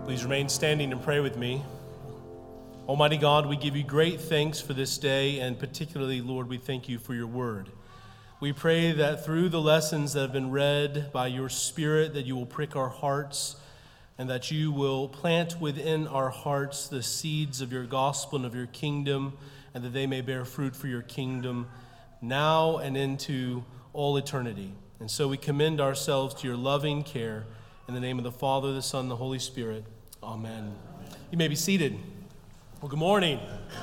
Please remain standing and pray with me. Almighty God, we give you great thanks for this day, and particularly, Lord, we thank you for your word. We pray that through the lessons that have been read by your Spirit, that you will prick our hearts and that you will plant within our hearts the seeds of your gospel and of your kingdom, and that they may bear fruit for your kingdom now and into all eternity. And so we commend ourselves to your loving care. In the name of the Father, the Son, and the Holy Spirit. Amen. You may be seated. Well, good morning.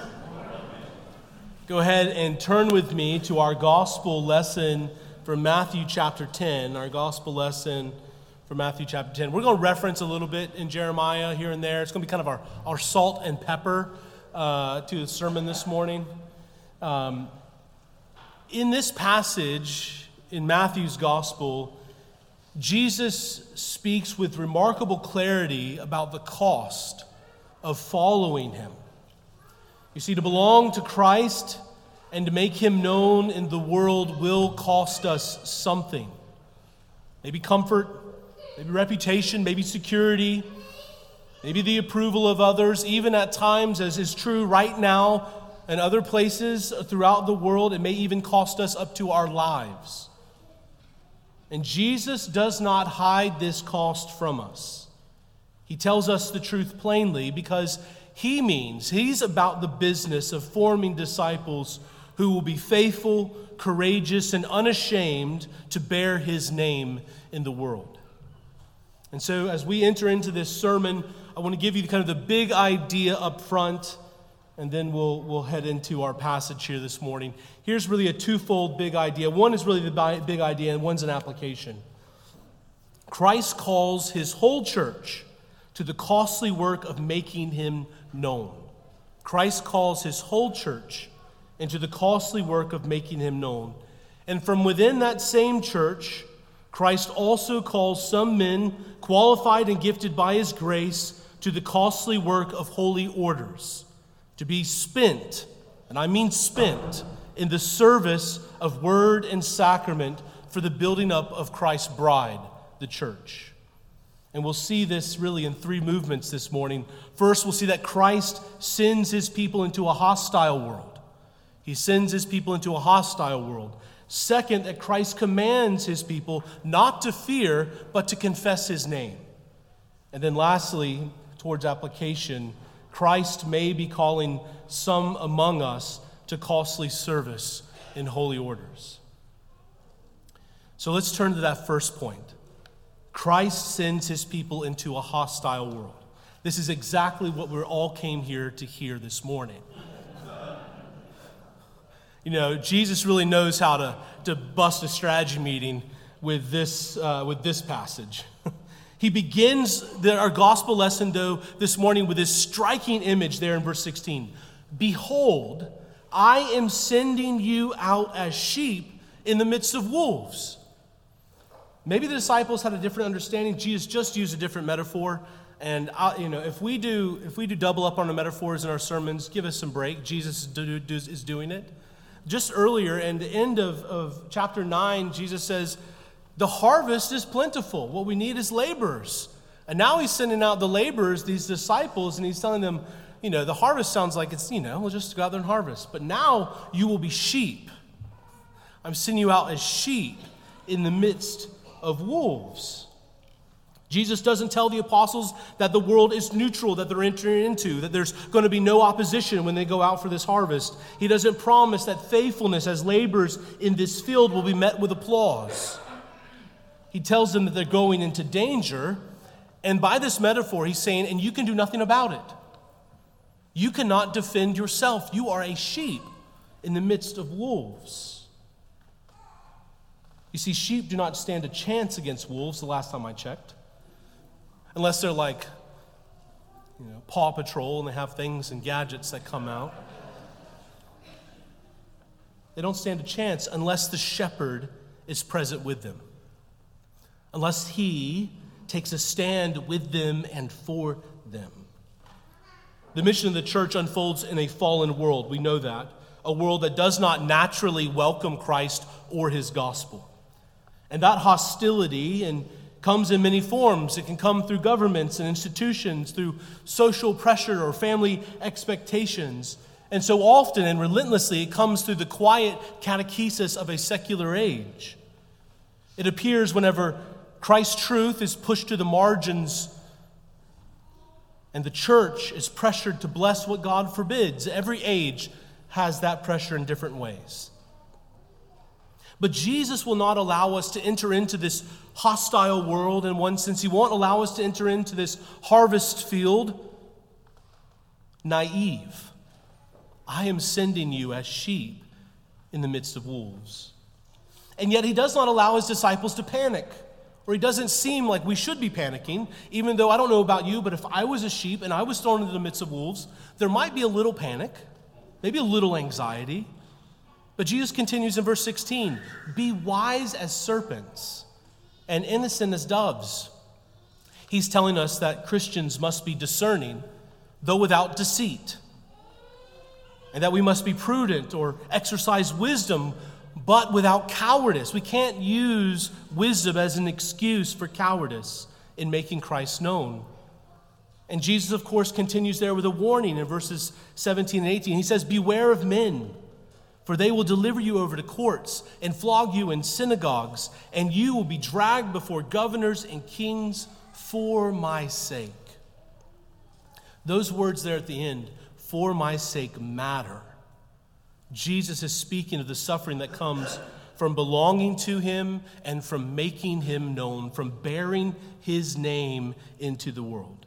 Go ahead and turn with me to our gospel lesson from Matthew chapter 10. Our gospel lesson from Matthew chapter 10. We're going to reference a little bit in Jeremiah here and there. It's going to be kind of our salt and pepper to the sermon this morning. In this passage in Matthew's gospel, Jesus speaks with remarkable clarity about the cost of following him. You see, to belong to Christ and to make him known in the world will cost us something. Maybe comfort, maybe reputation, maybe security, maybe the approval of others. Even at times, as is true right now and other places throughout the world, it may even cost us up to our lives. And Jesus does not hide this cost from us. He tells us the truth plainly because he's about the business of forming disciples who will be faithful, courageous, and unashamed to bear his name in the world. And so as we enter into this sermon, I want to give you kind of the big idea up front, and then we'll head into our passage here this morning. Here's really a twofold big idea. One is really the big idea, and one's an application. Christ calls his whole church to the costly work of making him known. Christ calls his whole church into the costly work of making him known. And from within that same church, Christ also calls some men, qualified and gifted by his grace, to the costly work of holy orders, to be spent, and I mean spent, in the service of word and sacrament for the building up of Christ's bride, the church. And we'll see this really in three movements this morning. First, we'll see that Christ sends his people into a hostile world. He sends his people into a hostile world. Second, that Christ commands his people not to fear, but to confess his name. And then lastly, towards application, Christ may be calling some among us to costly service in holy orders. So let's turn to that first point. Christ sends his people into a hostile world. This is exactly what we all came here to hear this morning. You know, Jesus really knows how to bust a strategy meeting with this passage. He begins our gospel lesson, though, this morning with this striking image there in verse 16. Behold, I am sending you out as sheep in the midst of wolves. Maybe the disciples had a different understanding. Jesus just used a different metaphor. And if we do double up on the metaphors in our sermons, give us some break. Jesus is doing it. Just earlier, in the end of chapter 9, Jesus says, the harvest is plentiful. What we need is laborers. And now he's sending out the laborers, these disciples, and he's telling them, the harvest sounds like it's, we'll just go out there and harvest. But now you will be sheep. I'm sending you out as sheep in the midst of wolves. Jesus doesn't tell the apostles that the world is neutral, that they're entering into, that there's going to be no opposition when they go out for this harvest. He doesn't promise that faithfulness as laborers in this field will be met with applause. He tells them that they're going into danger, and by this metaphor, he's saying, and you can do nothing about it. You cannot defend yourself. You are a sheep in the midst of wolves. You see, sheep do not stand a chance against wolves, the last time I checked. Unless they're like, Paw Patrol and they have things and gadgets that come out. They don't stand a chance unless the shepherd is present with them. Unless he takes a stand with them and for them. The mission of the church unfolds in a fallen world. We know that. A world that does not naturally welcome Christ or his gospel. And that hostility and comes in many forms. It can come through governments and institutions, through social pressure or family expectations. And so often and relentlessly, it comes through the quiet catechesis of a secular age. It appears whenever Christ's truth is pushed to the margins and the church is pressured to bless what God forbids. Every age has that pressure in different ways. But Jesus will not allow us to enter into this hostile world in one sense. He won't allow us to enter into this harvest field naive. I am sending you as sheep in the midst of wolves. And yet he does not allow his disciples to panic, or he doesn't seem like we should be panicking, even though I don't know about you, but if I was a sheep and I was thrown into the midst of wolves, there might be a little panic, maybe a little anxiety. But Jesus continues in verse 16, be wise as serpents and innocent as doves. He's telling us that Christians must be discerning, though without deceit, and that we must be prudent or exercise wisdom, but without cowardice. We can't use wisdom as an excuse for cowardice in making Christ known. And Jesus, of course, continues there with a warning in verses 17 and 18. He says, beware of men, for they will deliver you over to courts and flog you in synagogues, and you will be dragged before governors and kings for my sake. Those words there at the end, for my sake, matter. Jesus is speaking of the suffering that comes from belonging to him and from making him known, from bearing his name into the world.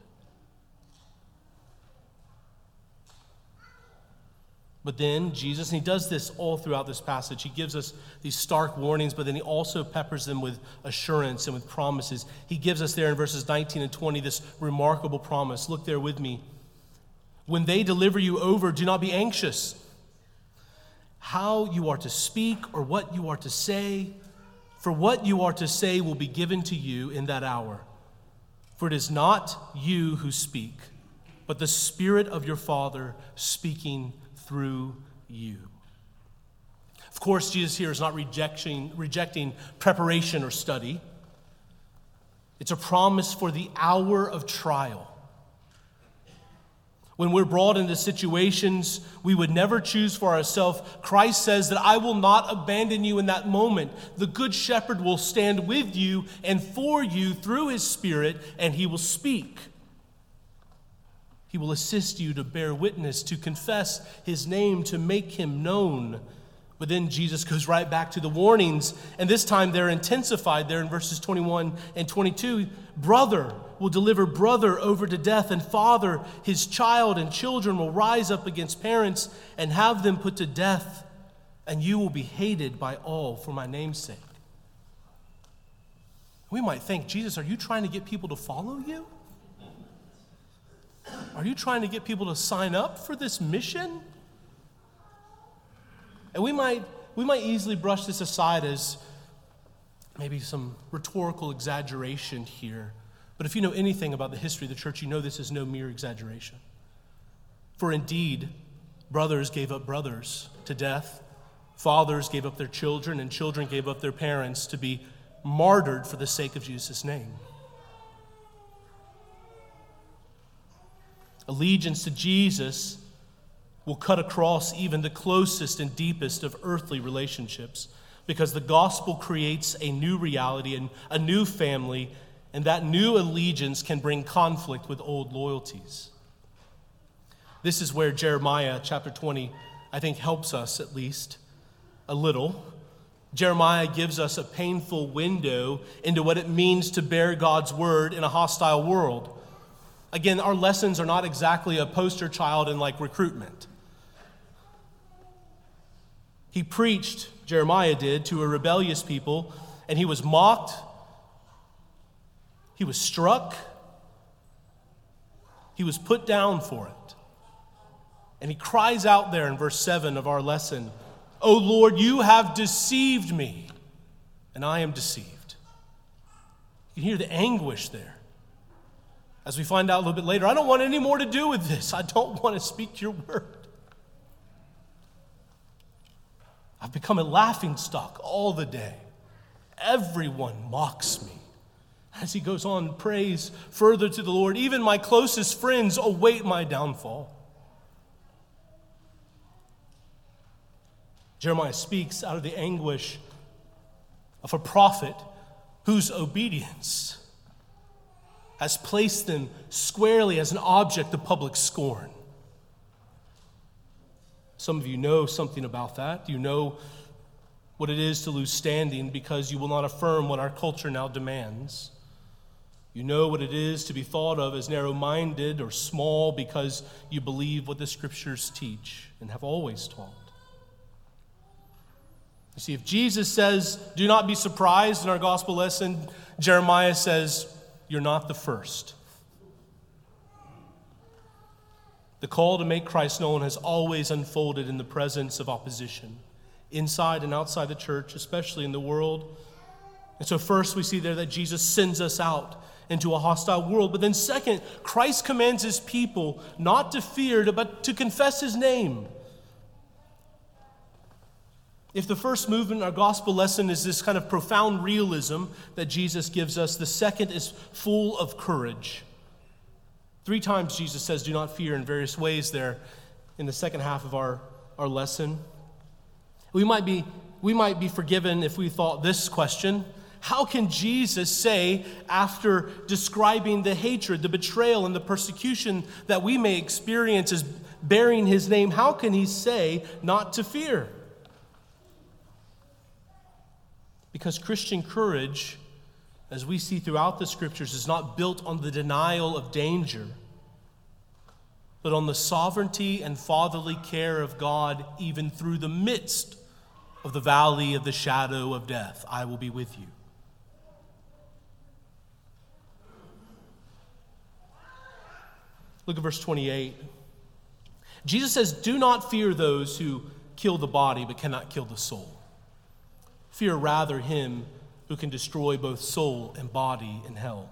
But then Jesus, and he does this all throughout this passage, he gives us these stark warnings, but then he also peppers them with assurance and with promises. He gives us there in verses 19 and 20 this remarkable promise. Look there with me. When they deliver you over, do not be anxious how you are to speak or what you are to say, for what you are to say will be given to you in that hour. For it is not you who speak, but the Spirit of your Father speaking through you. Of course, Jesus here is not rejecting preparation or study. It's a promise for the hour of trial. When we're brought into situations we would never choose for ourselves, Christ says that I will not abandon you in that moment. The Good Shepherd will stand with you and for you through his Spirit, and he will speak. He will assist you to bear witness, to confess his name, to make him known. But then Jesus goes right back to the warnings, and this time they're intensified there in verses 21 and 22. Brother will deliver brother over to death, and father his child, and children will rise up against parents and have them put to death, and you will be hated by all for my name's sake. We might think, Jesus, are you trying to get people to follow you? Are you trying to get people to sign up for this mission? And we might easily brush this aside as maybe some rhetorical exaggeration here. But if you know anything about the history of the church, you know this is no mere exaggeration. For indeed, brothers gave up brothers to death, fathers gave up their children, and children gave up their parents to be martyred for the sake of Jesus' name. Allegiance to Jesus will cut across even the closest and deepest of earthly relationships, because the gospel creates a new reality and a new family, and that new allegiance can bring conflict with old loyalties. This is where Jeremiah chapter 20, I think, helps us at least a little. Jeremiah gives us a painful window into what it means to bear God's word in a hostile world. Again, our lessons are not exactly a poster child in like recruitment. He preached, Jeremiah did, to a rebellious people, and he was mocked, he was struck, he was put down for it. And he cries out there in verse 7 of our lesson, "O Lord, you have deceived me, and I am deceived." You can hear the anguish there. As we find out a little bit later, I don't want any more to do with this. I don't want to speak your word. I've become a laughingstock all the day. Everyone mocks me. As he goes on, prays further to the Lord, even my closest friends await my downfall. Jeremiah speaks out of the anguish of a prophet whose obedience has placed them squarely as an object of public scorn. Some of you know something about that. You know what it is to lose standing because you will not affirm what our culture now demands. You know what it is to be thought of as narrow-minded or small because you believe what the Scriptures teach and have always taught. You see, if Jesus says, do not be surprised in our gospel lesson, Jeremiah says, you're not the first. The call to make Christ known has always unfolded in the presence of opposition, inside and outside the church, especially in the world. And so first we see there that Jesus sends us out into a hostile world. But then second, Christ commands his people not to fear, but to confess his name. If the first movement in our gospel lesson is this kind of profound realism that Jesus gives us, the second is full of courage. 3 times Jesus says, do not fear in various ways there in the second half of our lesson. We might be forgiven if we thought this question: how can Jesus say, after describing the hatred, the betrayal, and the persecution that we may experience as bearing his name, how can he say not to fear? Because Christian courage, as we see throughout the Scriptures, is not built on the denial of danger, but on the sovereignty and fatherly care of God, even through the midst of the valley of the shadow of death. I will be with you. Look at verse 28. Jesus says, do not fear those who kill the body but cannot kill the soul. Fear rather him who can destroy both soul and body in hell.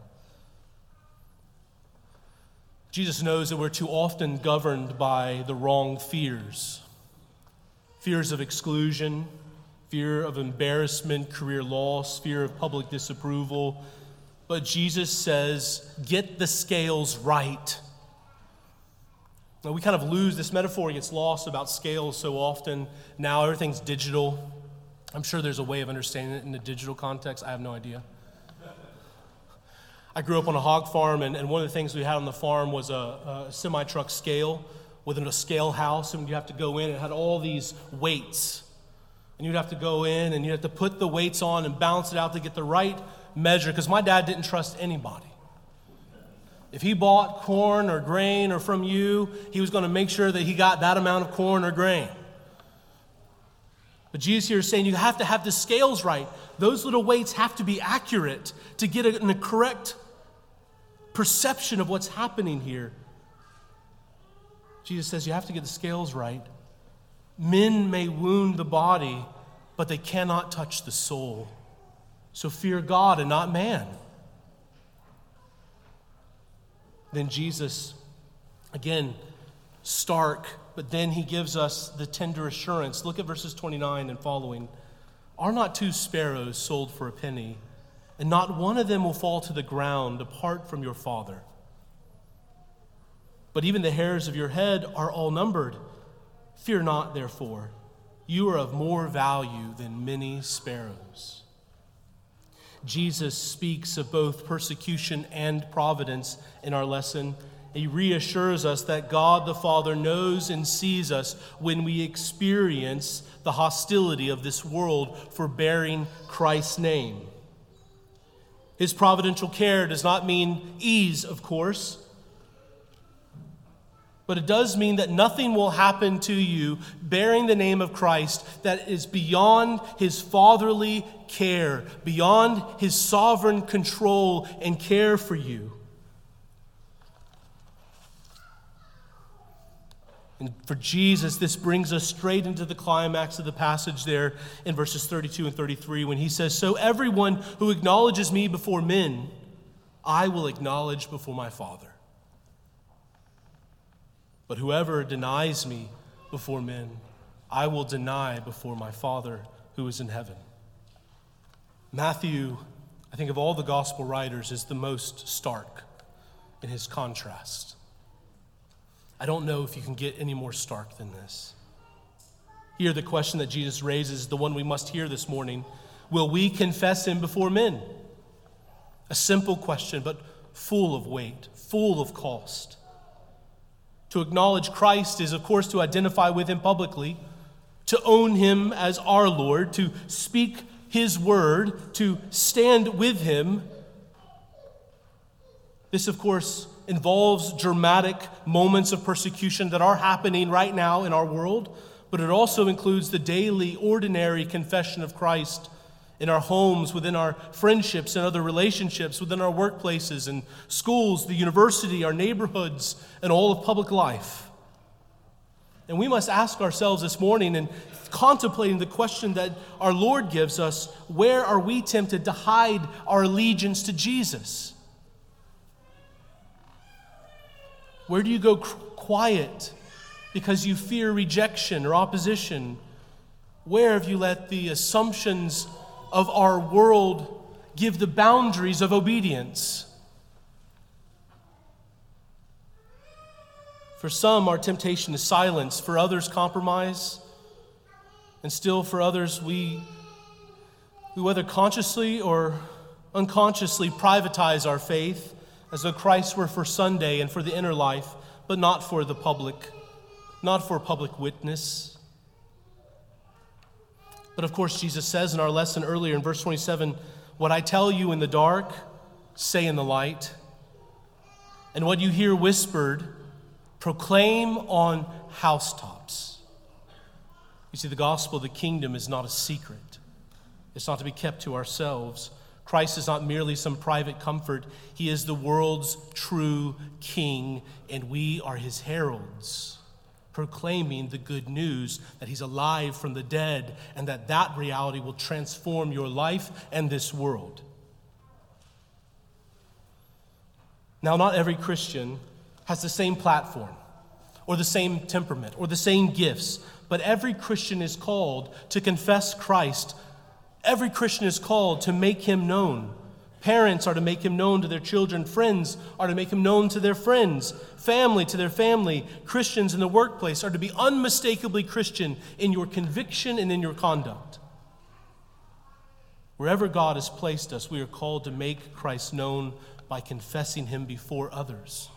Jesus knows that we're too often governed by the wrong fears. Fears of exclusion, fear of embarrassment, career loss, fear of public disapproval. But Jesus says, get the scales right. Now, we kind of lose this metaphor, gets lost about scales so often. Now everything's digital. I'm sure there's a way of understanding it in the digital context. I have no idea. I grew up on a hog farm, and one of the things we had on the farm was a semi-truck scale within a scale house, and you have to go in. It had all these weights, and you'd have to go in, and you'd have to put the weights on and balance it out to get the right measure, because my dad didn't trust anybody. If he bought corn or grain or from you, he was going to make sure that he got that amount of corn or grain. But Jesus here is saying you have to have the scales right. Those little weights have to be accurate to get a correct perception of what's happening here. Jesus says you have to get the scales right. Men may wound the body, but they cannot touch the soul. So fear God and not man. Then Jesus, again, stark, but then he gives us the tender assurance. Look at verses 29 and following. Are not 2 sparrows sold for a penny, and not one of them will fall to the ground apart from your Father? But even the hairs of your head are all numbered. Fear not, therefore. You are of more value than many sparrows. Jesus speaks of both persecution and providence in our lesson. He reassures us that God the Father knows and sees us when we experience the hostility of this world for bearing Christ's name. His providential care does not mean ease, of course, but it does mean that nothing will happen to you bearing the name of Christ that is beyond his fatherly care, beyond his sovereign control and care for you. And for Jesus, this brings us straight into the climax of the passage there in verses 32 and 33 when he says, so everyone who acknowledges me before men, I will acknowledge before my Father. But whoever denies me before men, I will deny before my Father who is in heaven. Matthew, I I think of all the gospel writers, is the most stark in his contrast. I don't know if you can get any more stark than this. Here, the question that Jesus raises is the one we must hear this morning. Will we confess him before men? A simple question, but full of weight, full of cost. To acknowledge Christ is, of course, to identify with him publicly, to own him as our Lord, to speak his word, to stand with him. This, of course, involves dramatic moments of persecution that are happening right now in our world, but it also includes the daily, ordinary confession of Christ in our homes, within our friendships and other relationships, within our workplaces and schools, the university, our neighborhoods, and all of public life. And we must ask ourselves this morning, and contemplating the question that our Lord gives us, where are we tempted to hide our allegiance to Jesus? Where do you go quiet because you fear rejection or opposition? Where have you let the assumptions of our world give the boundaries of obedience? For some, our temptation is silence. For others, compromise. And still for others, we whether consciously or unconsciously privatize our faith as though Christ were for Sunday and for the inner life, but not for the public, not for public witness. But of course, Jesus says in our lesson earlier in verse 27, what I tell you in the dark, say in the light. And what you hear whispered, proclaim on housetops. You see, the gospel of the kingdom is not a secret. It's not to be kept to ourselves. Christ is not merely some private comfort. He is the world's true king, and we are his heralds, proclaiming the good news that he's alive from the dead and that reality will transform your life and this world. Now, not every Christian has the same platform or the same temperament or the same gifts, but every Christian is called to confess Christ. Every Christian is called to make him known. Parents are to make him known to their children. Friends are to make him known to their friends. Family to their family. Christians in the workplace are to be unmistakably Christian in your conviction and in your conduct. Wherever God has placed us, we are called to make Christ known by confessing him before others.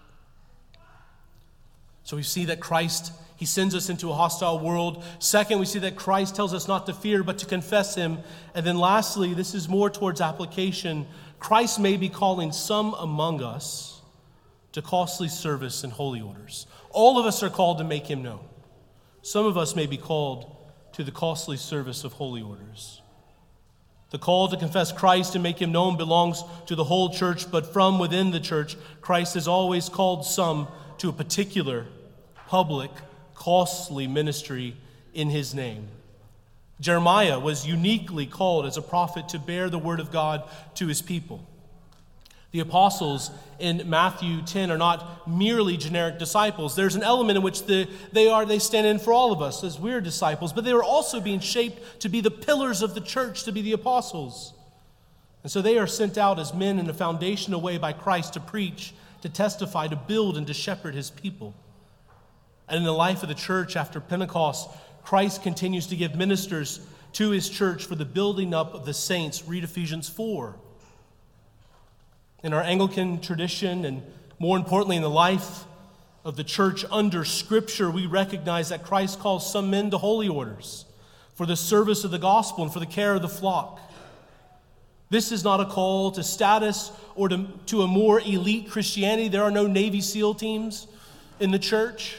So we see that Christ, he sends us into a hostile world. Second, we see that Christ tells us not to fear, but to confess him. And then lastly, this is more towards application. Christ may be calling some among us to costly service and holy orders. All of us are called to make him known. Some of us may be called to the costly service of holy orders. The call to confess Christ and make him known belongs to the whole church, but from within the church, Christ has always called some to a particular, public, costly ministry in his name. Jeremiah was uniquely called as a prophet to bear the word of God to his people. The apostles in Matthew 10 are not merely generic disciples. There's an element in which they stand in for all of us as we're disciples, but they are also being shaped to be the pillars of the church, to be the apostles. And so they are sent out as men in a foundational way by Christ to preach, to testify, to build, and to shepherd his people. And in the life of the church after Pentecost, Christ continues to give ministers to his church for the building up of the saints. Read Ephesians 4. In our Anglican tradition, and more importantly in the life of the church under Scripture, we recognize that Christ calls some men to holy orders for the service of the gospel and for the care of the flock. This is not a call to status or to a more elite Christianity. There are no Navy SEAL teams in the church.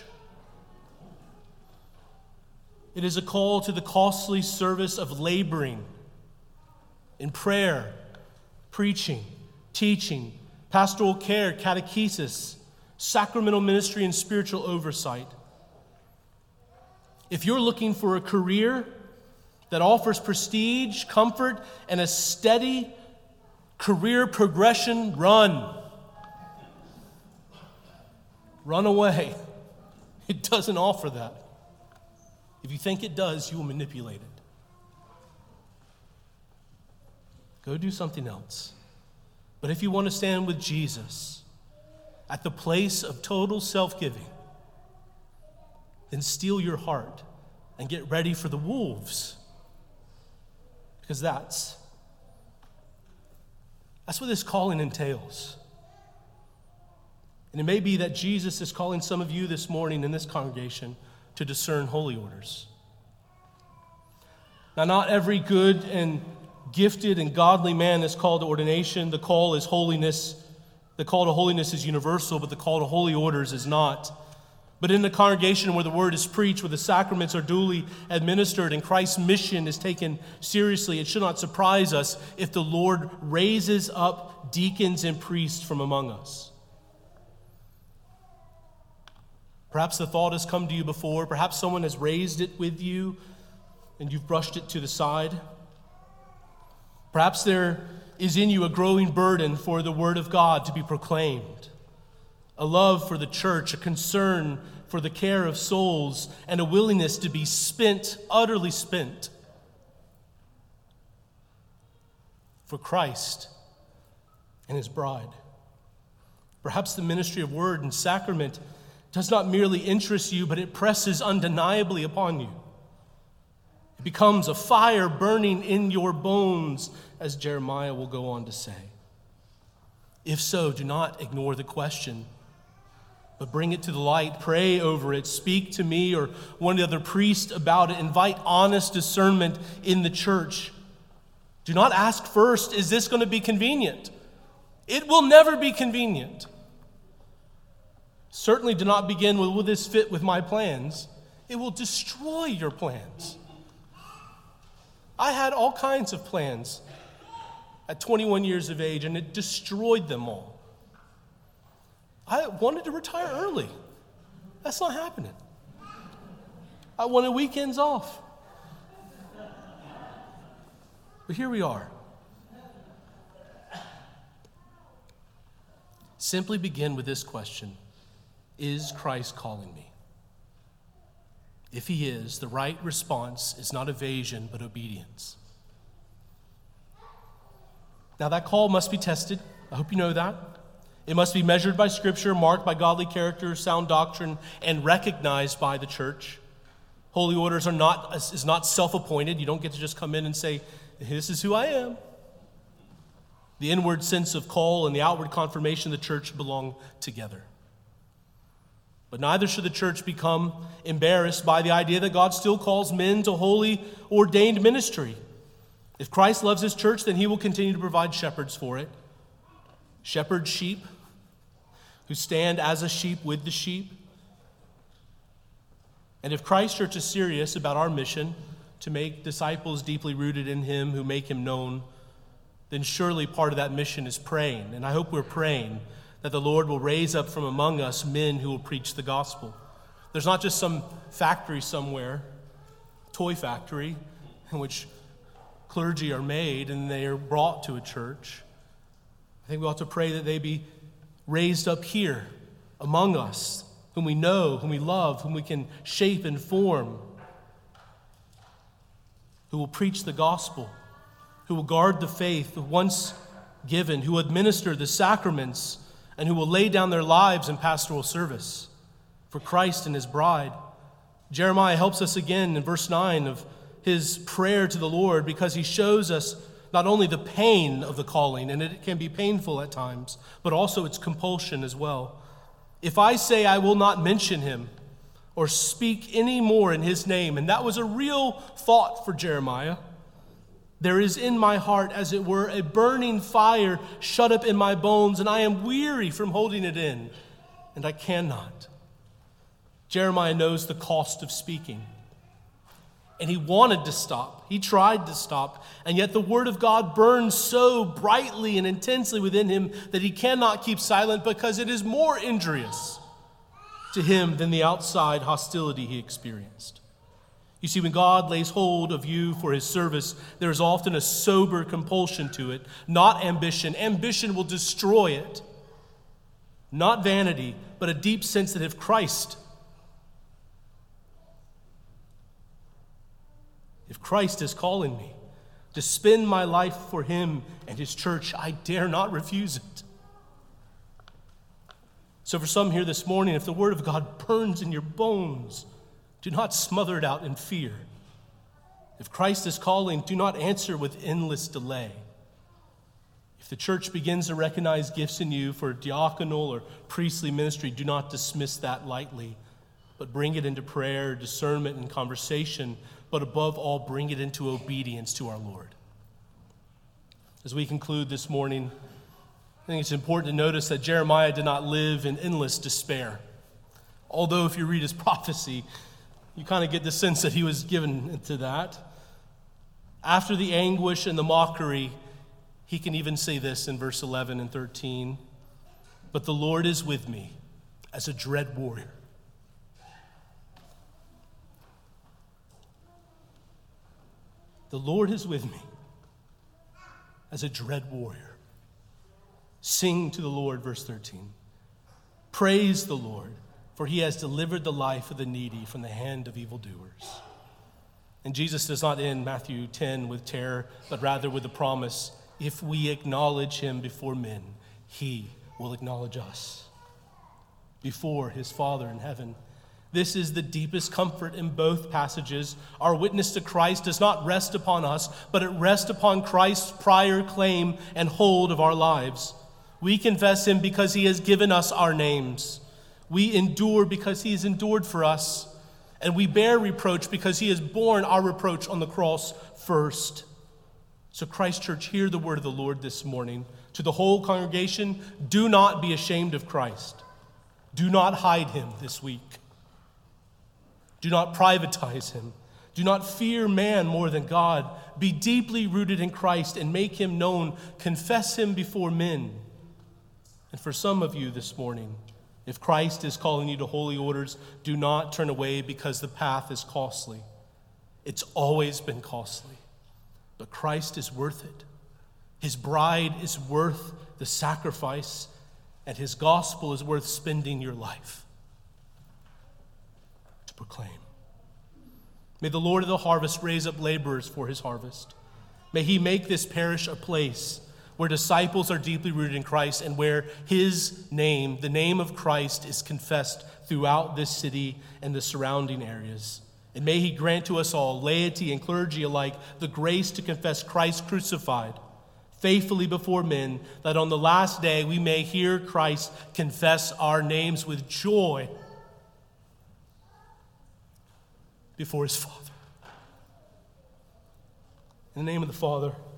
It is a call to the costly service of laboring in prayer, preaching, teaching, pastoral care, catechesis, sacramental ministry, and spiritual oversight. If you're looking for a career that offers prestige, comfort, and a steady career progression, run. Run away. It doesn't offer that. If you think it does, you will manipulate it. go do something else. But if you want to stand with Jesus at the place of total self-giving, then steel your heart and get ready for the wolves. Because that's what this calling entails. And it may be that Jesus is calling some of you this morning in this congregation to discern holy orders. Now, not every good and gifted and godly man is called to ordination. The call is holiness. The call to holiness is universal, but the call to holy orders is not. But in the congregation where the word is preached, where the sacraments are duly administered and Christ's mission is taken seriously, it should not surprise us if the Lord raises up deacons and priests from among us. Perhaps the thought has come to you before. Perhaps someone has raised it with you and you've brushed it to the side. Perhaps there is in you a growing burden for the word of God to be proclaimed, a love for the church, a concern for the care of souls, and a willingness to be spent, utterly spent, for Christ and his bride. Perhaps the ministry of word and sacrament does not merely interest you, but it presses undeniably upon you. It becomes a fire burning in your bones, as Jeremiah will go on to say. If so, do not ignore the question, but bring it to the light, pray over it, speak to me or one of the other priests about it, invite honest discernment in the church. Do not ask first, is this going to be convenient? It will never be convenient. Certainly do not begin with, will this fit with my plans? It will destroy your plans. I had all kinds of plans at 21 years of age, and it destroyed them all. I wanted to retire early. That's not happening. I wanted weekends off. But here we are. Simply begin with this question: is Christ calling me? If he is, the right response is not evasion, but obedience. Now, that call must be tested. I hope you know that. It must be measured by Scripture, marked by godly character, sound doctrine, and recognized by the church. Holy orders is not self-appointed. You don't get to just come in and say, this is who I am. The inward sense of call and the outward confirmation of the church belong together. But neither should the church become embarrassed by the idea that God still calls men to holy, ordained ministry. If Christ loves his church, then he will continue to provide shepherds for it. Shepherd sheep who stand as a sheep with the sheep. And if Christ Church is serious about our mission to make disciples deeply rooted in him who make him known, then surely part of that mission is praying. And I hope we're praying that the Lord will raise up from among us men who will preach the gospel. There's not just some factory somewhere, toy factory, in which clergy are made and they are brought to a church. I think we ought to pray that they be raised up here among us, whom we know, whom we love, whom we can shape and form, who will preach the gospel, who will guard the faith once given, who will administer the sacraments, and who will lay down their lives in pastoral service for Christ and his bride. Jeremiah helps us again in verse 9 of his prayer to the Lord, because he shows us not only the pain of the calling, and it can be painful at times, but also its compulsion as well. If I say I will not mention him or speak any more in his name, and that was a real thought for Jeremiah, there is in my heart, as it were, a burning fire shut up in my bones, and I am weary from holding it in, and I cannot. Jeremiah knows the cost of speaking. And he wanted to stop. He tried to stop. And yet the word of God burns so brightly and intensely within him that he cannot keep silent, because it is more injurious to him than the outside hostility he experienced. You see, when God lays hold of you for his service, there is often a sober compulsion to it, not ambition. Ambition will destroy it. Not vanity, but a deep sense that if Christ is calling me, To spend my life for him and his church, I dare not refuse it. So for some here this morning, if the word of God burns in your bones, do not smother it out in fear. If Christ is calling, do not answer with endless delay. If the church begins to recognize gifts in you for diaconal or priestly ministry, do not dismiss that lightly, but bring it into prayer, discernment, and conversation, but above all, bring it into obedience to our Lord. As we conclude this morning, I think it's important to notice that Jeremiah did not live in endless despair. Although if you read his prophecy, you kind of get the sense that he was given into that. After the anguish and the mockery, he can even say this in verse 11 and 13, "But the Lord is with me as a dread warrior." The Lord is with me as a dread warrior. Sing to the Lord, verse 13. Praise the Lord, for he has delivered the life of the needy from the hand of evildoers. And Jesus does not end Matthew 10 with terror, but rather with the promise, if we acknowledge him before men, he will acknowledge us before his Father in heaven. This is the deepest comfort in both passages. Our witness to Christ does not rest upon us, but it rests upon Christ's prior claim and hold of our lives. We confess him because he has given us our names. We endure because he has endured for us. And we bear reproach because he has borne our reproach on the cross first. So Christ Church, hear the word of the Lord this morning. To the whole congregation, do not be ashamed of Christ. Do not hide him this week. Do not privatize him. Do not fear man more than God. Be deeply rooted in Christ and make him known. Confess him before men. And for some of you this morning, if Christ is calling you to holy orders, do not turn away because the path is costly. It's always been costly, but Christ is worth it. His bride is worth the sacrifice, and his gospel is worth spending your life to proclaim. May the Lord of the harvest raise up laborers for his harvest. May he make this parish a place where disciples are deeply rooted in Christ and where his name, the name of Christ, is confessed throughout this city and the surrounding areas. And may he grant to us all, laity and clergy alike, the grace to confess Christ crucified faithfully before men, that on the last day we may hear Christ confess our names with joy before his Father. In the name of the Father,